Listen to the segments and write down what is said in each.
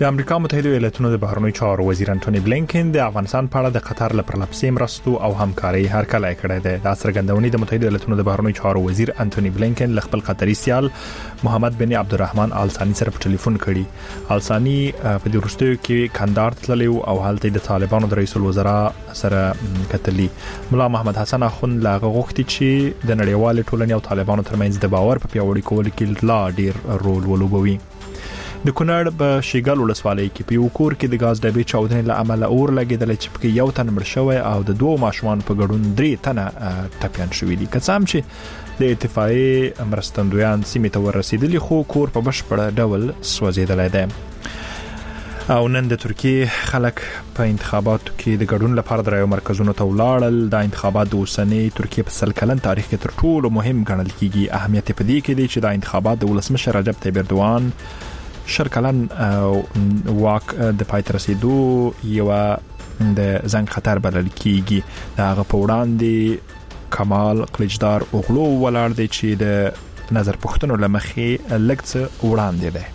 د امریکا متحده ایالاتونو د بهرنیو چارو وزیر انټونی بلینکن د افغانستان په اړه د قطر له پرلپسې مرستو او همکارۍ هرکلی کړی دی. دا څرګندونې د متحده ایالاتونو د بهرنیو چارو وزیر انټونی بلینکن له خپل قطري سیال محمد بن عبدالرحمن آل ثاني سره په ټلیفون کړي. آل ثاني په دې وروستیو کې کندهار تللی او هلته د طالبانو د رئیس الوزرا سره کتلی. ملا محمد حسن اخوند لا غوښتي چې د نړیوال ټولنې او طالبانو ترمنځ د باور په پیاوړي کولو کې لا ډیر رول ولوبوي. د کونړ په شیګل ولسوالۍ کې په یو کور کې د غاز ډبې چاودنې له امله اور لګیدل چې پکې یو تن مړ شوی او د دوه ماشومان په ګډون 3 تنه ټپيان شوي دي. که څه هم چې د اتفاقي مرستندویان سیمې ته ورسېدلي خو کور په بشپړ ډول سوځېدلی دی. او نن د ترکیه خلک په انتخاباتو کې د ګډون لپاره د رایو مرکزونو ته ولاړل. د انتخابات د اوسنۍ ترکیه په 100 کلن تاریخ کې تر ټولو مهم ګڼل کیږي. اهمیت په دې کې دی چې د انتخابات د ولسمشر رجب طیب اردوغان شرکلن واک د پای ته رسیدو یو د زنګ خطر بلل کیږي. دا هغه په وړاندې کمال قلیجدار اوغلو ولاړ دی چې د نظر پوښتنو لمخې لږ وړاندې دی.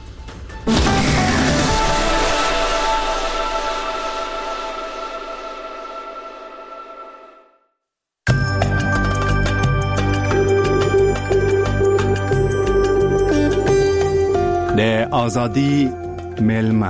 د آزادی میلمه.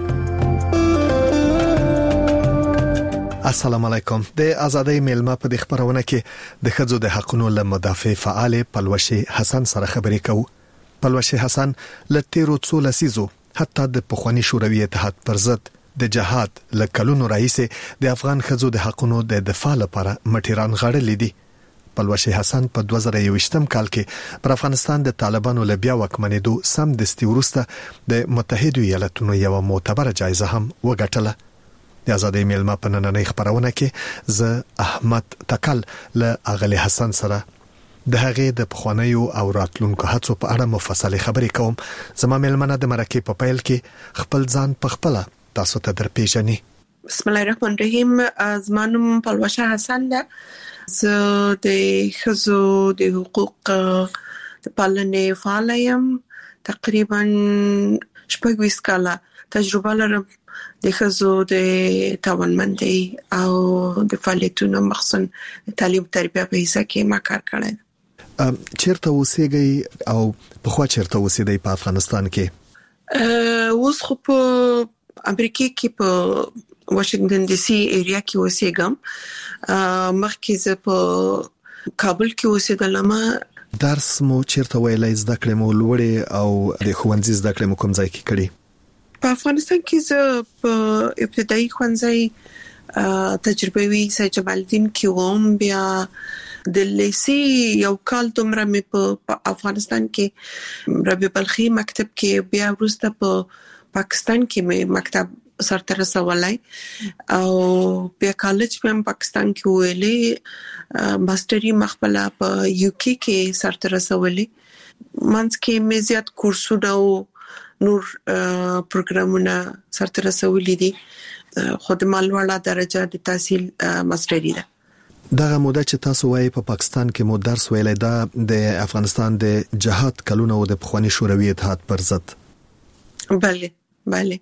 السلام علیکم. د آزادی میلمه په خبرونه کې د ښځو د حقوقو له مدافع فعال پلوشي حسن سره خبرې کوو. پلوشي حسن له تیرو څو لسیزو حتی د پخوانی شوروي اتحاد پر ضد د جهاد له کلونو رئیس د افغان ښځو د حقوقو د دفاع لپاره مټیران غړلې دي. پلوشي حسن په 2021 کال کې پر افغانستان د طالبانو له بیا واکمنېدو سم دستي ورسته د متحده ایالاتونو یو معتبره جایزه هم وګټله. د آزادۍ میلمه په نننۍ خبرونه کې زه احمد تکل له اغلی حسن سره د هغې د پخوانیو او راتلونکو هڅو په اړه مفصل خبرې کوم. زما میلمنه د مرکې په پیل کې خپل ځان په خپل تاسو ته درپېژني. بسم الله الرحمن الرحیم. زما نوم پلوشه حسن ده. زه د ښځو د حقوق د پالنې فعال یم. تقریبا 26 کاله تجربه لرم د ښځو د توانمندۍ او د فعالیتونو مخصوصا د تعلیم تربیه په حصہ کې ما کار کړی. چیرته اوسېږئ او په خوا چیرته اوسېدئ په افغانستان کې؟ اوس خو په امریکا کې په واشنگټن ډي سي ایریا کې اوسېږم. مخکې زه په کابل کې اوسېدلم. درس مو چیرته ویلای، زده کړې مو لوړې او د ښوونځي زده کړې مو کوم ځای کې کړې؟ په افغانستان کې زه په ابتدایي ښوونځي تجربوي سید جمال الدین کې وم. بیا د لیسي یو کال دومره مې په افغانستان کې ربیع بلخي مکتب کې، بیا وروسته په پاکستان کې مې مکتب سرته رسولای او بیا کالج په پاکستان کې ویلې. ماستری مخبله په یو کې سرته رسولې. منځ کې مې زیات کورسونه او نور پروګرامونه سرته رسولې دي. خو د مالوړه درجه د تحصیل ماستری ده. دغه موده چې تاسو وایي په پاکستان کې مو درس ویلې ده د افغانستان د جهاد کلونه او د پخوانی شوروي اتحاد پر ضد. بله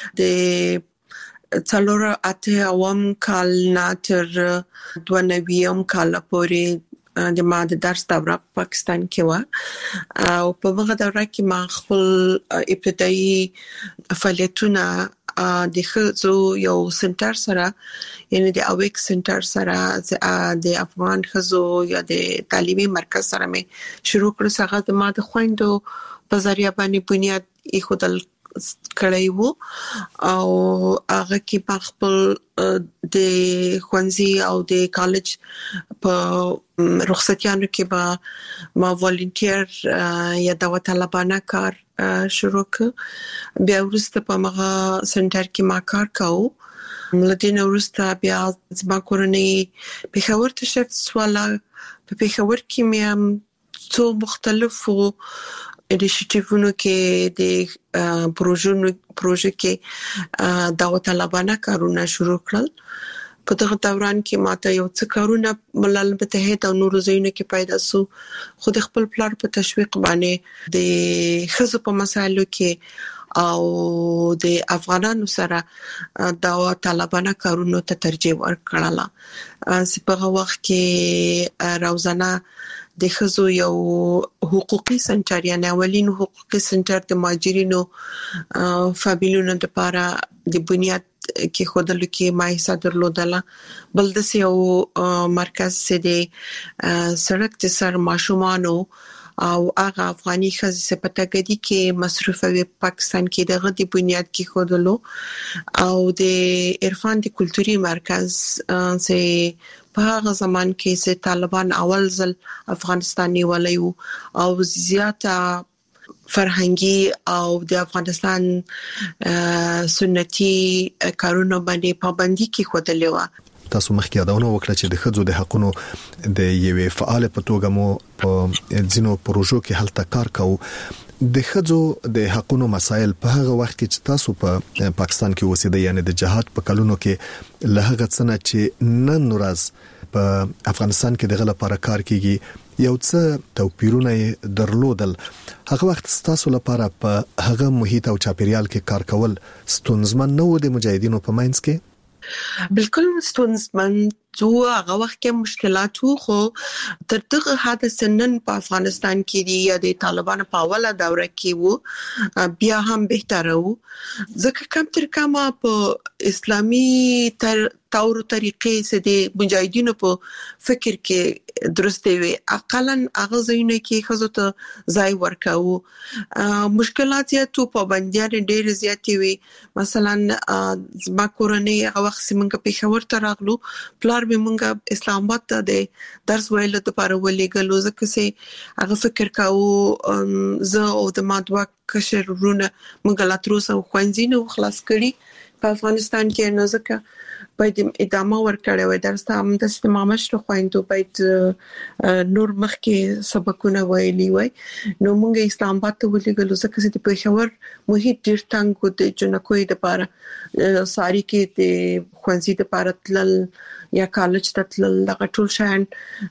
د څلور اته اوم کال ناتر 92 کال پورې د ما د درس دوره پاکستان کې و او په هغه دوره کې ما خپل ابتدایي فعالیتونه د ښځو یو سنټر سره، یعنی د اویک سنټر سره د افغان ښځو یا د تعلیمي مرکز سره مې شروع کړو. څنګه د ما د خويندو په ذریعہ باندې بنیاد ایښودل کړی وو او هغه کې په خپل د ښوونځي او د کالج په رخصتیانو کې به ما والنټیر یا د طالبانه کار شروع ک. بیا وروسته په مغه سنټر کې ما کار کاوه. ملدین وروسته بیا زما کورنۍ پېښور ته شفت سواله. په پېښور کې مې څو مختلفو انیشیټیوونو کې د پروژه کې د طالبانه کارونه شروع کړل. په دغه دوران کې ماته یو څه کارونه ملل متحد او نورو ځایونو کې پیدا سو. خو د خپل پلان په تشویق باندې د ښځو په مسایلو کې او د افغانانو سره د طالبانو کارونو ته ترجیح ورکړه. په وخت کې روزانه د خزو یو حقوقي سنټر یا اولین حقوقي سنټر د ماجرینو فامیلونو لپاره د بنیاد کې خودلو کې مایسا درلودله. بل د یو مرکز چې د سړک د سر ماشومانو او هغه افغاني خزې سپتاګدي کې مصرفوي پاکستان کې دغه د بنیاد کې خودلو او د عرفان د کلتوري مرکز چې په هغه زمان کې چې طالبان اول ځل افغانستان نیولیو او زیاته فرهنګي او د افغانستان سنتي کارونه باندې پابندي کې خودلې و. تاسو مخکې یادونه وکړه چې د خځو د حقونو د یوې فعال په توګه مو په ځینو پروژو کې هلته کار کوو. د خځو د حقونو مسایل په هغه وخت کې چې تاسو په پاکستان کې اوسېده یعنی د جهاد په کلونو کې له هغه څه چې نن ورځ په افغانستان کې دغه لپاره کار کیږي یو څه توپیرونه درلودل. هغه وخت تاسو لپاره په هغه محیط او چاپیریال کې کار کول ستونزمن نه و د مجاهدینو په منځ کې؟ بالکل ستونزمن جو هغه وخت کې مشکلات وو، خو تر دغه حادث نن په افغانستان کې دی یا د طالبانو په اوله دوره کې وو بیا هم بهتره وو، ځکه کم تر کمه په اسلامي تور طریقې سره د مجاهدینو په فکر کې درسته وي. اقلا هغه ځینې کې خزو ته ځای ورکاو. مشکلات یا تو پابندیان ډېر زیاتې وي. مثلا ما کورنۍ هغه وخت څنګه پېښور ته راغلو، پلار به مونږه اسلام آباد ته د درس ویلو لپاره ولېګلو، ځکه چې هغه فکر کاوه زه او د ما دوه کشر ورونه مونږ لا تر اوسه خوندې نه خلاص کړي په افغانستان کې، نو ځکه باید ادامه ورکړې وای. درسته هم د استمامشت خويندو باید نور مخکې سبقونه ویلي وای. نو موږ اسلام آباد ته ولېګلو ځکه چې په پېښور محیط ډېر تنګ و د جنکوي لپاره ساری کې د خوندې لپاره تلل یا کالج ته تلل دغه ټول شان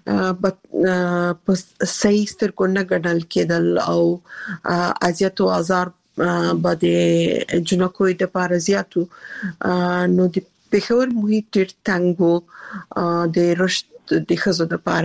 په صحیح سترګو نه ګڼل کېدل او اذیت او آزار باندې جنکوي لپاره زیاتو. نو د پېښور محیط ډېر تنګ و د رشد د خزو لپاره.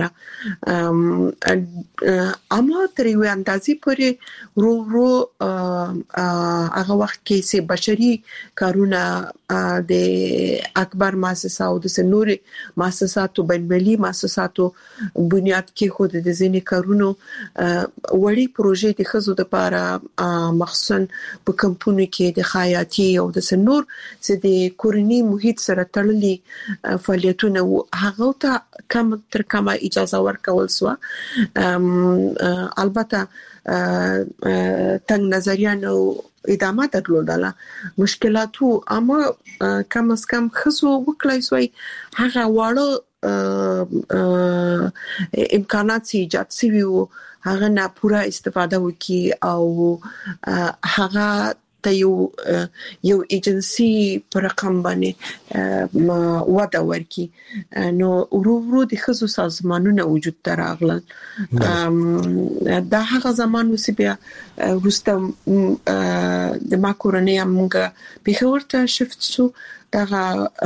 اما تر یو اندازې پورې ورو هغه وخت کې چې بشري کارونه د اکبر مؤسسه او د سنوري مؤسساتو بین‌المللي مؤسساتو بنیاد کې خود د ځینې کارونو وړي پروژې د خزو لپاره مخصوصا په کمپونو کې د خیاطي او د سنور چې د کورنۍ محیط سره تړلي فعالیتونه هغه ته کم تر کمه اجازه ورکول سو. البته تنگ نظریانو ادامه درلودله، مشکلاتو اما کم از کم خصو وکړای سوی هغه واړه امکانات چې ایجاد شوي وو هغه نه پوره استفاده وکي او هغه ته یو ایجنسی پر رقم باندې وده ورکي. نو ورو د خصوصي سازمانونو وجود تراغلل. دا هغه زمان وسی بیا ورسته د ما کورنۍ موږ پېښور ته شفت شو. دا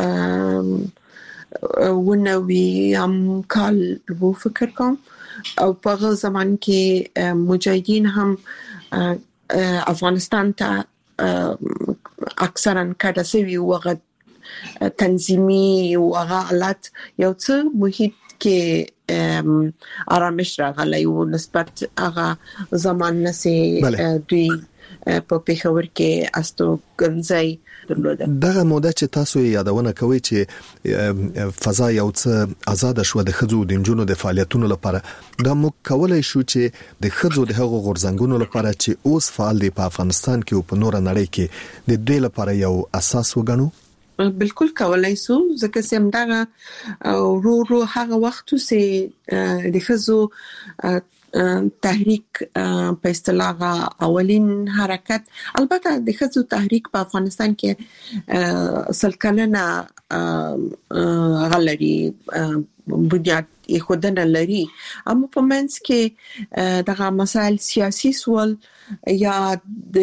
ونوي هم کال وو فکر کوم او په زمان کې مجاهدین هم افغانستان ته اکثرا کډه سوي وغه تنظیمي او هغه حالت یو څه محیط کې آرامش راغلی او نسبت هغه زمان نسي دوی په پېښور کې استو ګنځي درلوده. دغه موده چې تاسو یادونه کوي چې فضا یو څه آزاد شو د خځو د جنونو د فعالیتونو لپاره، دا مو کولای شو چې د خځو د هغو غورځنګونو لپاره چې اوس فعال دي په افغانستان کې او په نور نړۍ کې د دوی لپاره یو اساس وګڼو؟ بالکل کولای سو، ځکه چې همدغه ورو هغه وخت چې د خځو تحریک په اصطلاح اولین حرکت، البته د خځو تحریک په افغانستان کې سلکلنه غلري بنیاد خودنه لري. اما په منځ کې دغه مسائل سیاسي سوال یا د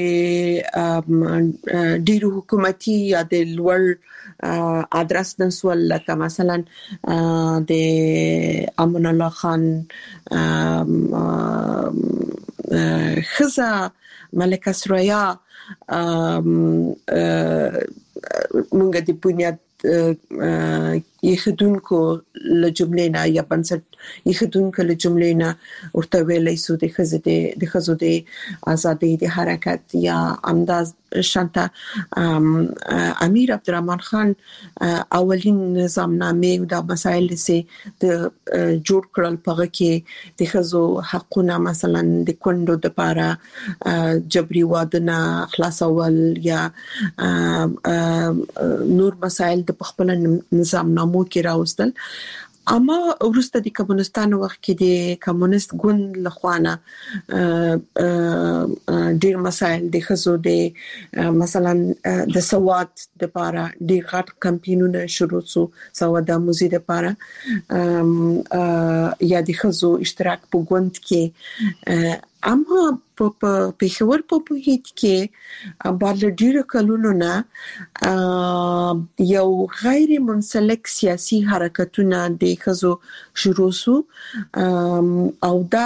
ډیرو حکومتي یا د لوړ ادرس د سوال لکه مثلا د امان الله خان خزه ملکه سریا مونږ د بنیاد یخدونکو له جملې نه یا بنسټ یخدونکو له جملې نه ورته ویلې سو د خزو د ازادي د حرکت یا امداز شانتا امیر عبدالرحمن خان اولین نظامنامه او د مسایل سي د جوړ کړل په کې د خزو حقونه مثلا د کندو د پاره جبري وادنه خلاصول یا نور مسایل د خپل نظامنامو کې راوستل. اما ورسته د کمونستانو وخت کې د کمونست ګوند لخوانه ډیر مسایل د خزو د مثلا د سواد د پاره ډیر غټ کمپاینونه شروع شو سواد آموزي د پاره یا د خزو اشتراک په ګوند کې. اما په پیښور په هیڅ کې بعد ډیر کلونو نه یو غیر منسلک سیاسي حرکتونه د خزو شروع شو او دا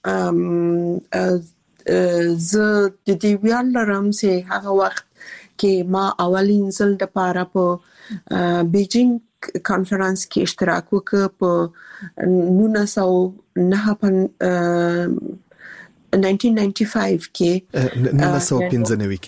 ز د دې ویل لرم چې هغه وخت کې ما اولین ځل د پاره په بیجینګ کانفرنس کې اشتراک وکړ په 1995 کې 1995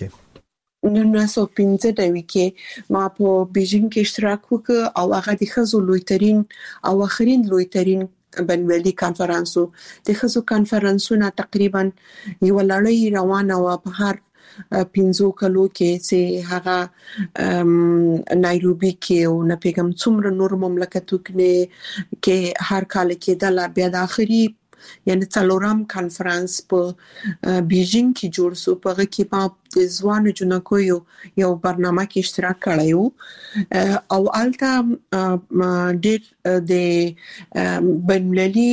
کې ما په بیجینګ کې اشتراک وکړ او هغه د خزو لویترین او اخرین لویترین بنوالي کانفرنسو د خزو کانفرنسونه تقریبا یو لړۍ روانه و په هر 15 کلو کې چې هغه نایروبي کې او نه پیغام څومره نور مملکتو کې هر کال کې د بیا د اخري یعنی څلورم کانفرنس په بیجینګ کې جوړ شو په کې په ځوانو جنکو یو برنامه کې اشتراک کړیو او الته ډېر د بنللي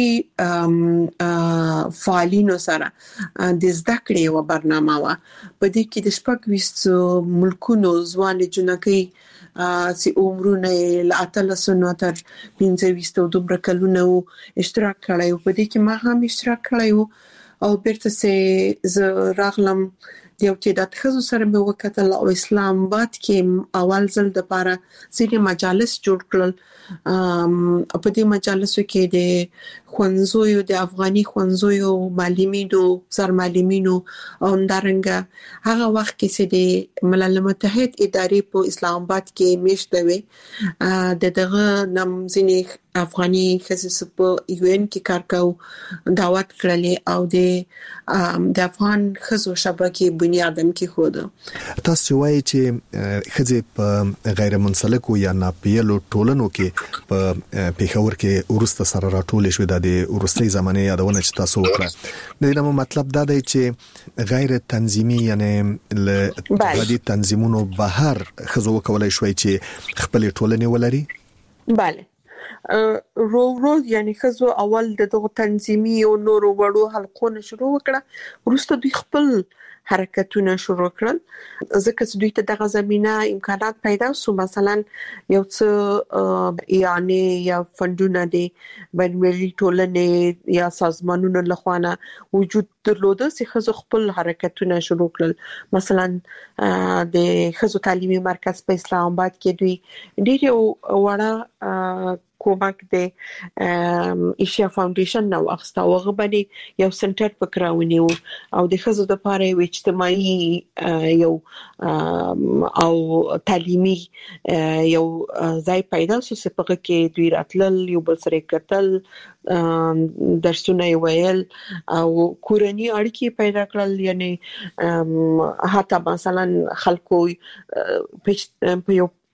فعالینو سره د زده کړې و برنامه و په دې کې د شپږ ملکونو ځوان جنکې سي عمرونه لا اتلسنو تر 15 دومره کلونه اشتراک کړیو په دې کې ما هم اشتراک کړیو او بیرته سه ز راغلم یو چې د خزو سره مې وکړل او اسلام آباد کې اول ځل د پاره سړي مجالس جوړ کړل په دې مجالسو کې د خوانزویو د افغاني خوانزویو معلمینو سر معلمینو او اندرنګ هغه وخت کې چې د ملل متحد ادارې په اسلام آباد کې میشته وي دغه نمځنی افغاني خصوص په یو ان کې کار کاو دعوت کړلې او د افغان خزو شبکې بنیادم کې خود تاسو وایي چې خزه په غیر منسلکو یا ناپیلو ټولنو کې په پیښور کې ورسته سره راټول شو د ورستۍ زمانه یادونه چې تاسو وکړه د دې مطلب دا دی چې غیر تنظیمي یعنی له دې تنظیمونو بهر خزو کولای شوي چې خپل ټولنې ولري. bale رو یعنی خزو اول دغه تنظیمي او نور وړو حلقونه شروع وکړه ورسته دوی خپل حرکتونه شروع کړل ځکه چې دوی ته دغه زمينه امکانات پیدا شو مثلا یو څه یعنی یا فندونه دي بنوالي ټولنې یا سازمانونو لخوانه وجود درلوده چې خزو خپل حرکتونه شروع کړل مثلا د خزو تعلیمي مرکز په اسلام آباد کې دوی ډېر وړه کومک د ایشیا فاونډیشن نو اخستا وغه باندې یو سنټر پکراونی او د خزو د پاره یو اجتماعي یو او تعلیمي یو ځای پیدا شو چې په کې دوی راتلل یو بل سره کتل درسونه ویل او کورنۍ اړیکې پیدا کړل یعنی حتی مثلا خلکو په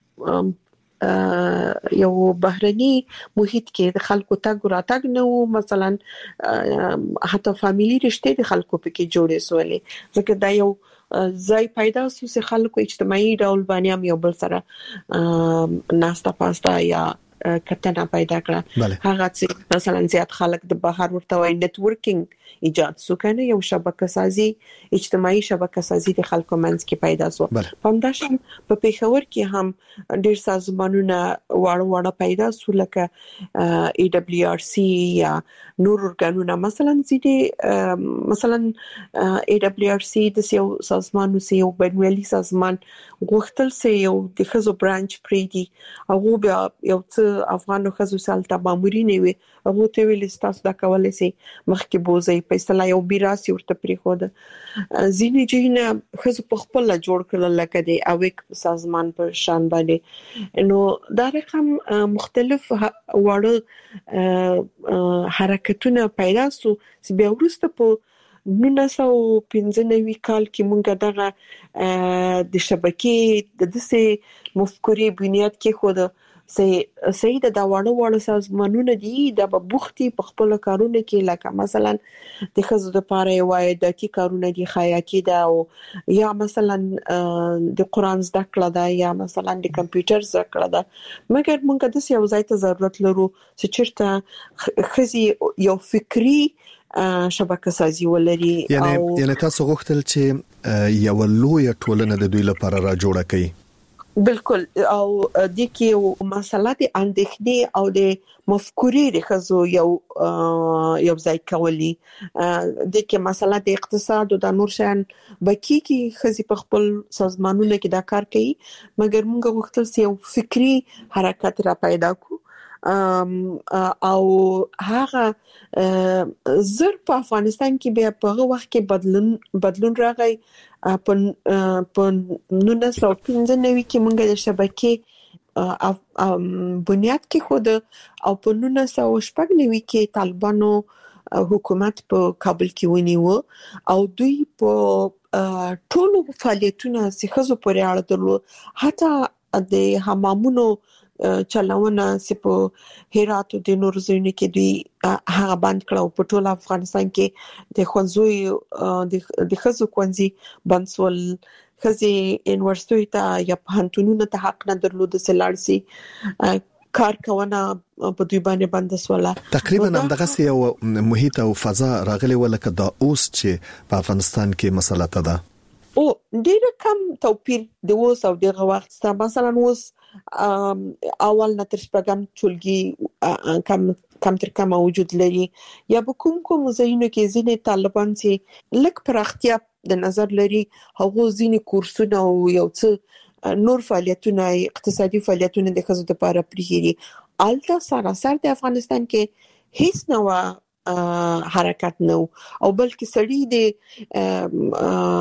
یو بهرني محیط کې د خلکو تګ راتګ نه وو مثلا حتی فاميلي رشتې د خلکو په کې جوړې سولې ځکه دا یو ځای پیدا شو چې خلکو اجتماعي ډول باندې یو بل سره ناستا پاستا یا کتنه پیدا کړه هغه چې مثلا زیات خلک د بهر ورته وای نتورکینګ ایجاد سو کنه یو شبکه سازي اجتماعي شبکه سازي د خلکو منځ کې پیدا سو همداشان په پیښور کې هم ډیر سازمانونه وړ پیدا سو لکه ای دبليو ار سی یا نور ورګانونه مثلا ای دبليو ار سی د یو سازمان یو بنوالي سازمان غوښتل سي یو د خزو برانچ پریدي او بیا یو څه افغانو خزو سالته مامورین وي هغه ته ویل تاسو دا کولای سي مخکې بوزي په اصطلاح یو بیراسي ورته پریخود ځینې جهنه خزو په خپل جوړ کړل لکه د اویک سازمان په شان باندې نو دا رقم مختلف وړ حرکتونه پیدا سو چې بیا ورسته په 1995 کال کې مونږ دغه د شبکې د دسه مفکورې بنیاد کې خود سید د وړو سازمانونو دي د بوختي په خپل کارونه کې لکه مثلا د خزو د پاره وای د تی کارونه دي خیاطي ده او یا مثلا د قران زده کړه ده یا مثلا د کمپیوټر زده کړه ده مګر مونږ د یو ځای ته ضرورت لرو چې چیرته خزي یو فکری شبکه سازي ولري یعنی تاسو غوښتل چې یو لوی ټولنه د دوی لپاره را جوړه کړي بالکل او د کې مسله د اندېښنې او د مفکورې د خزو یو ځای کولی د کې مسله د اقتصاد او د نور شان بکی کې خزي په خپل سازمانونو کې دا کار کوي مګر موږ غوښتل چې یو فکری حرکت را پیدا کو او هغه زر په افغانستان کې بیا په وخت کې بدلون راغی په 1995 کې موږ د شبکې بنیاد کې خود او په 1996 کې طالبانو حکومت په کابل کې ونیو او دوی په ټولو فعالیتونو سیخزو پورې اړه درلود حتی د حمامونو چلاونه سپو هرات د نور زینو کې دوی هغه بند کړو په ټول افغانستان کې د خنزوي د خزو کونزي بنسول خزي یونیورسيټي ته یا پهنټونونو ته حق نه درلود سلارسي کار کوونه په دوی باندې بندسوله تقریبا همدغه یو محیط او فضا راغلی ولکه دا اوس چې په افغانستان کې مسله ده او ډیر کم توپیر د اوس او دغه وخت سره مثلا اوس اول نتر شپږم ټولګي کم تر کم وجود لري یا به کوم زینو کې ځینې طالبان چې لک پراختیا د نظر لري هغه ځینې کورسونه او یو څه نور فعالیتونه اقتصادي فعالیتونه د خزو لپاره پریږي الته سراسر د افغانستان کې هیڅ نو حرکت نو او بلکې سړی د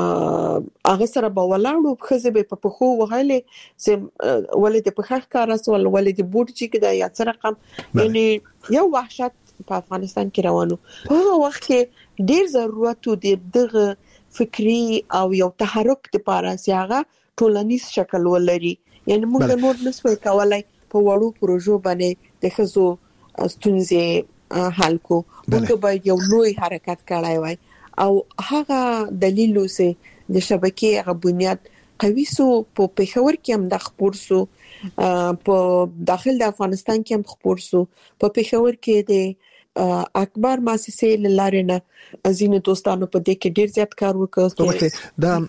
هغه سره بولاړو خزه به په خو وغاله چې ولې د پخخ کارس ولې د بورچی کې د یا څه رقم یعنی یو وحشت په افغانستان کې روانو په وخت کې ډیر ضرورت دی دغه فکری او یو تحرک لپاره سیاغه ټولنیز شکل ولري یعنی موږ نور نسوي کولای په وړو پروژو باندې د خزو ستونزې حل کو موږ باید یو لوی حرکت کړای وای او هغه دلیل اوسه د شبکې هغه بنیاد قوي سو په پیښور کې هم د خبر سو په داخل د افغانستان کې هم خبر سو په پیښور کې د اکبر مؤسسې لارنه ازینه دوستانو په دې کې ډیر زیات کار وکړ دا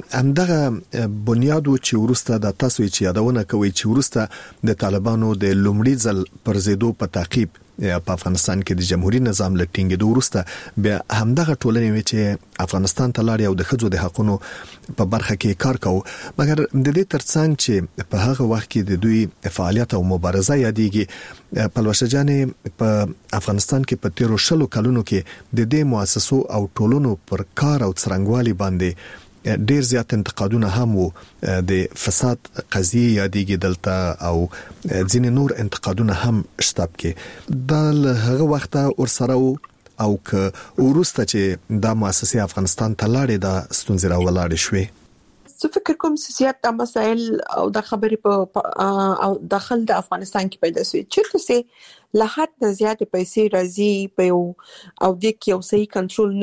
همدغه بنیاد چې ورسته د تاسو چې یادونه کوي چې ورسته د طالبانو د لومړي ځل پر زیدو په تعقیب په افغانستان کې د جمهوریت نظام لټینګ ورسته بیا همدغه ټولنې چې افغانستان ته لاړ او د خځو د حقوقو په برخه کې کار کوي مګر د دې ترڅنګ چې په هغه وخت کې د دوی فعالیت او مبارزه یادېږي پلوشه جانې په افغانستان کې په 13 کلونو کې د دې مؤسسو او ټولونو پر کار او څرنګوالي باندې ډیر زیات انتقادونه هم وو د فساد قضیه یادېږي دلته او ځینې نور انتقادونه هم شتاب کې د هغه وخت ورسره او که ورسته چې دا مؤسسه افغانستان ته لاړې د ستونزې راولاړې شوې زه فکر کوم چې زیات مسائل او د خبرې په او داخل د افغانستان کې پیدا شوي چې څه له حد نه زیات پیسې راځي په او د کې یو صحیح کنټرول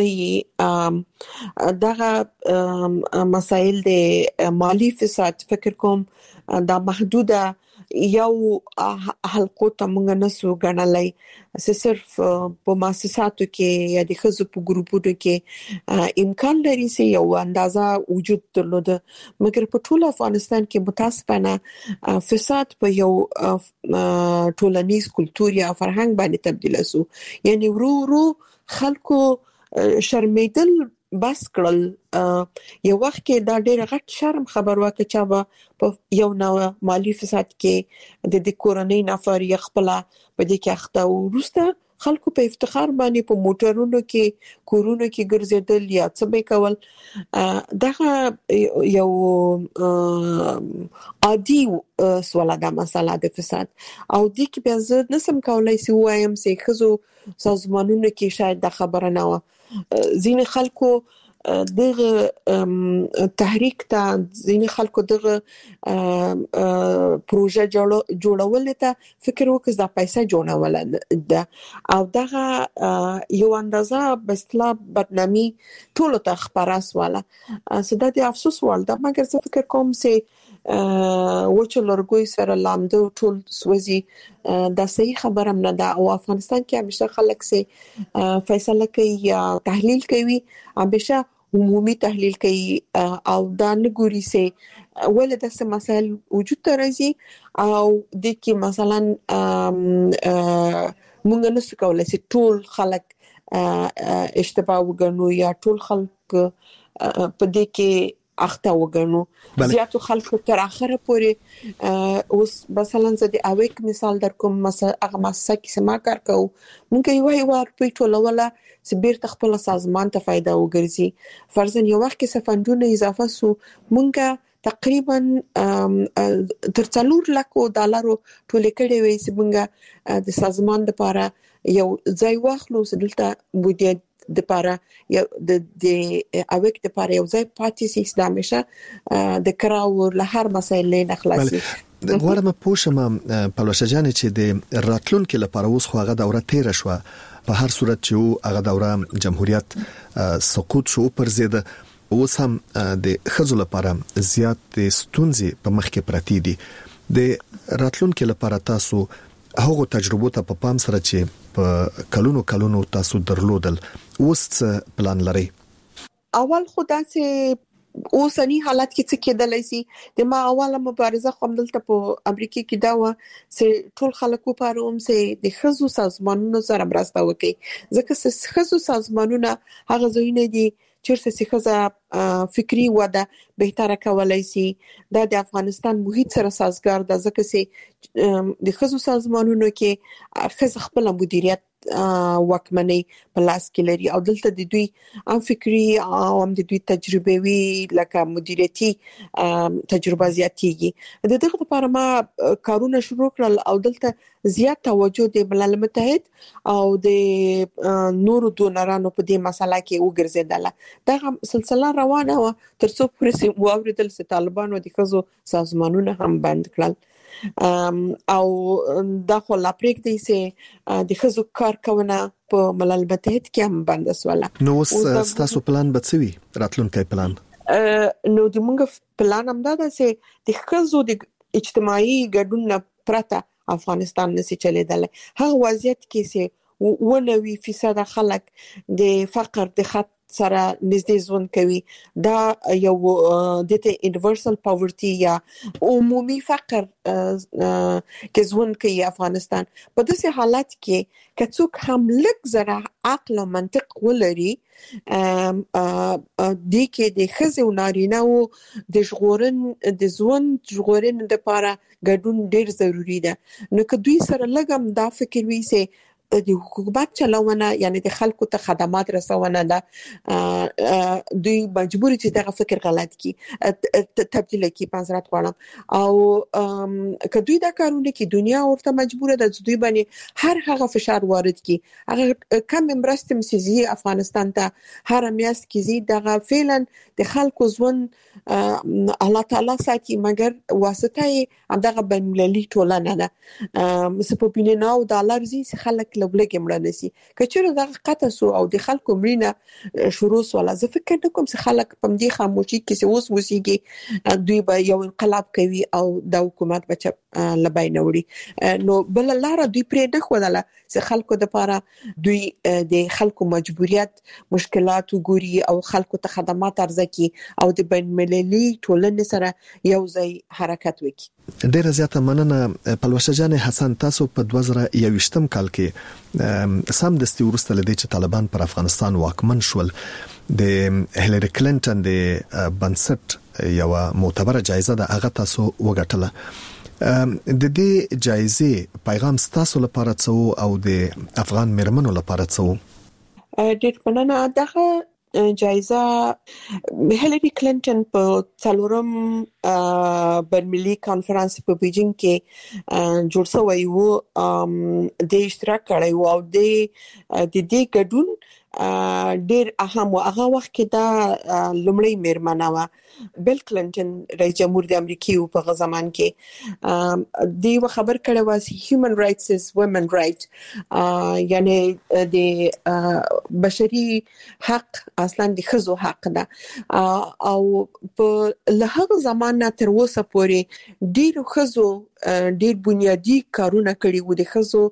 نه دغه مسائل د مالی فساد فکر کوم دا محدوده یو حلقو ته موږ نسو غنلای صرف په مؤسساتو کې یا د خزو په ګروپونو کې امکان لري چې یو اندازه وجود درلوده مګر په ټول افغانستان کې متاسفانه فساد په یو ټولنیز کلتور یا فرهنګ باندې تبدیل شو یعنی ورو خلکو شرمیدل بس کړل یو وخت کې دا ډېر غټ شرم خبر واکه چې په یو نو مالی فساد کې د کورنۍ نفر یې خپل په دې کې اخته ورسته خلکو په افتخار باندې په موټرونو کې کورونو کې ګرځیدل یا څه به کول دا یو عادي سواله د مسله د فساد او د کې بیا زه نسم کولای سی وایم چې خزو سازمانونو کې شاید د خبره نه و زین خلکو دغه تحریک ته ځینې خلکو دغه پروژه جوړول ته فکر وکړ دا پیسې جوړول ده او دغه یو اندازه بسلا بدنامي ټول ته خبراس والا سده د افسوس وال ده مګر زه فکر کوم چې وچ لرګوي سره لاندو ټول سوځي دا صحیح خبره نه ده او افغانستان کې همیشه خلک سي فیصله کوي یا تحلیل کوي همیشه عمومي تحلیل کوي او دا نګوري سي ولې د مسائل وجود ته راځي او د کې مثلا مونږ نسو کولای سي ټول خلک اشتباه وګڼو یا ټول خلک په دې کې اخته وګڼو زیاتو خلکو تر اخره پورې اوس مثلا زه د اویک مثال در کوم هغه مؤسسه کې سما کار کوم مونږ یو په ټولوله سبیر تخپل سازمان ته فائدہ وګرځي فرضاً یو وخت کې سفندونه اضافه سو مونږ تقریبا تر 4 لک ډالر ټول کړي وي چې مونږ د سازمان لپاره یو ځای واخلو سدلته بودیه د لپاره یو د اویک د لپاره یو ځای پاتې سي اسلامشه د کراو له هر مسایل نه خلاصي غواړم پوښم په لوشجان چې د راتلونکو لپاره اوس خو هغه دوره تیر شو په هر صورت چې هغه دوره جمهوریت سقوط شو پر زید اوس هم د خزو لپاره زیات ستونزې په مخ کې پراتی دي د راتلونکو لپاره تاسو هغه تجربه ته په پام سره چې په کلونو تاسو درلودل اوس پلان لري اول خدا چې اوسنی حالت کې څه کېدلای شي د ما اوله مبارزه کوم دلته په امریکا کې دا و چې ټول خلکو لپاره هم چې د خزو سازمانونو سره مرسته وکړي ځکه چې خزو سازمانونه هغه ځایونه دي چیرته چې خزه فکری وده بهتره کولای شي د افغانستان محیط سره سازگار ده ځکه چې د خزو سازمانونو کې خزه خپل مدیریت وکمنۍ په لاس کې لري او دلته د دوی ام فکری او هم د دوی تجربه وی لکه مدیریتي تجربه زیاتېږي د دغه لپاره ما کارونه شروع کړل او دلته زیات توجه د ملل متحد او د نورو دونرانو په دې مسله کې وګرځیدله دا سلسله روانه و تر څو پرې واوریدل چې طالبانو د خزو سازمانونه هم بند کړل او دا خو لا پرېږدي چې د خزو کارکونه په ملل متحد کې هم بند وسوله نو تاسو پلان بڅوي راتلونکي پلان نو د موږ پلان هم دا چې د خزو د اجتماعي ګډون پرته افغانستان نشي چلیدل هغه وضعیت کې چې 90% خلک د فقر د خط سره نږدې ژوند کوي دا یو د یونیورسل پاورټي یا عمومي فقر کې ژوند کوي افغانستان په داسې حالت کې کڅوک هم لږ زره عقل او منطق ولري د کې د خزو نارینه او د ژوند ژغورن لپاره ګډون ډیر ضروری ده نو که دوی سره لګم دا فکر وي چې د حکومت چلونه یعنی د خلکو ته خدمات رسونه ده دوی مجبور چې دغه فکر غلط کی تبدیل کی پنځرات غواړم او کدوې دا کارونه کې دنیا ورته مجبور ده چې دوی باندې هر هغه فشار وارد کی هغه کم مرستم سيزي افغانستان ته هر میاس کې زی دغه فعلا د خلکو ژوند الله تعالی ساتي مګر واسطه دغه بنمللي ټولنه ده مسپوبینه او ډالر زی خلک لګ مړ نسی کچره دغه قطه سو او د خلکو مړینه شروع ولا زه فکر نکوم چې خلک په دې خاموشي کې اوس وسیږي دوی به یو انقلاب کوي او د حکومت لبای نوړي. نو بل لار دوی پرې نه خودله چې خلکو د لپاره دوی د خلکو مجبوریت مشکلات وګوري او خلکو ته خدمات عرضه کړي او د بین المللي ټولنې سره یو ځای حرکت وکړي. ډیره زیاته مننه پلوشه جان حسن. تاسو په 2021 کال کې سم دستي ورسته لدی چې طالبان پر افغانستان واکمن شول د هیلری کلینټن د بنسټ یو معتبره جایزه ده هغه تاسو وګټله. د دې جایزې پیغام تاسو لپاره څه او د افغان مرمنو لپاره څه؟ ډېر مننه. دغه جایزه هیلری کلینټن په څلورم بین‌المللي کانفرنس په بیجینګ کې جوړ شوی وو، د اشتراک کړی وو او د دې ګډون ډېر اهم و. هغه وخت کې دا لومړی میرمنه و بل کلینټن رئیس جمهور د امریکای په هغه زمان کې دی خبر کړی و هیومن رائټس از وومن رائټ، یعنی د بشري حق اصلا د ښځو حق ده او په لهغه زمانه تر اوسه پورې ډېر ښځو ډېر بنیادی کارونه کړي وو د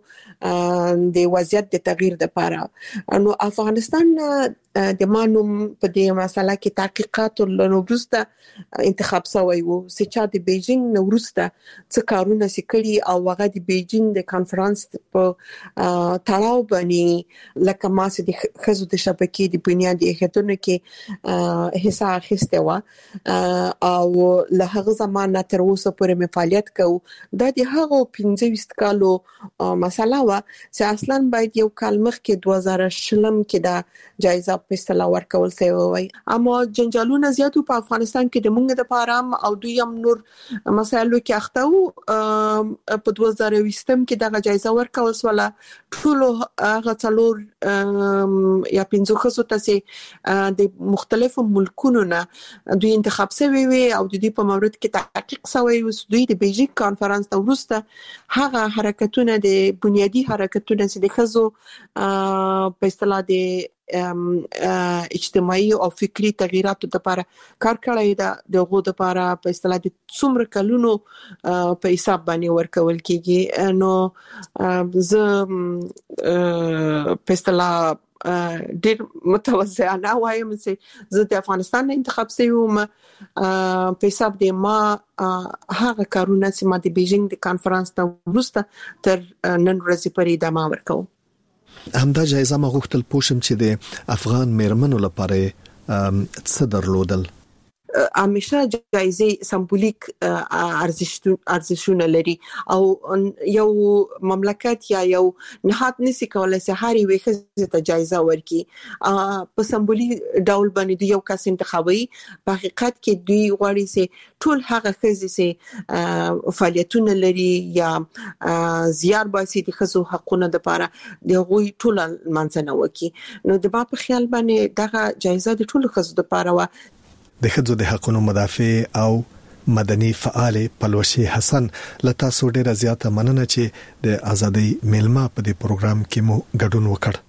ښځو د وضعیت د تغییر لپاره. نو افغانستان د مانوم په دې مسله کې تحقیقات لنوبسته انتخاب شوی وو چې چا د بیجینګ نورسته څه کارونه سکړي او هغه د بیجینګ د کانفرنس په تړاو باندې لکه ماسه د خزو د شبکې د بنیادي هدفونو کې حصہ اخیسته و او له هغه زمانه تر اوسه پورې فعالیت کوي. دا د هغه 15 کالو مسله و چې اصلا باید یو کال مخکې 2020 کې دا جایزه په اصطلاح ورکول شوی وای، اما جنجالونه زیاتو په افغانستان کې د مونږ د پارام او دوی هم نور مسایلو کې اخته وو. په 2020 کې دا جایزه ورکول شوله ټول هغه څلور یا 15 خصو ته د مختلفو ملکونو نه دوی انتخاب شوی وي او د دې په مورد کې تحقیق شوی و. دوی د بیجینګ کانفرنس وروسته هغه حرکتونه د بنیادی حرکتونه چې د خزو په اصطلاح د اجتماعي او فکری تغیراتو لپاره کار کړی دا دغه لپاره په اصطلاح د څومره کلونو په حساب باندې ورکول کیږي. نو زه په اصطلاح ډیر متوازنه وایم چې زه د افغانستان انتخاب شوم په حساب د ما هغه کارونه چې ما د بیجینګ د کانفرنس ته وروسته تر نن ورځې پورې ادامه ورکوم. همدا جایزه ما غوښتل پوښم چې د افغان میرمنو لپاره څه درلودل؟ همیشه جایزه سمبولیک ارزښتونه لري او یو مملکت یا یو نهاد نسی کولای چې هر یو خزه ته جایزه ورکړي په سمبولیک ډول باندې یو کس انتخابي. په حقیقت کې دوی غواړي چې ټول هغه خزه چې فعالیتونه لري یا زیار باسي د خزو حقوقونه لپاره د غوي ټول منځنه وکي. نو د با په خیال باندې دغه جایزه د ټول خزو لپاره و. د ښځو د حقوقو مدافع او مدني فعال پلوشي حسن لتا سو ډیره زیاته مننه چې د ازادي میلمه په دې پروګرام کې مو ګډون وکړ.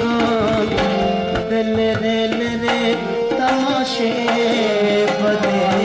तमाशे बदे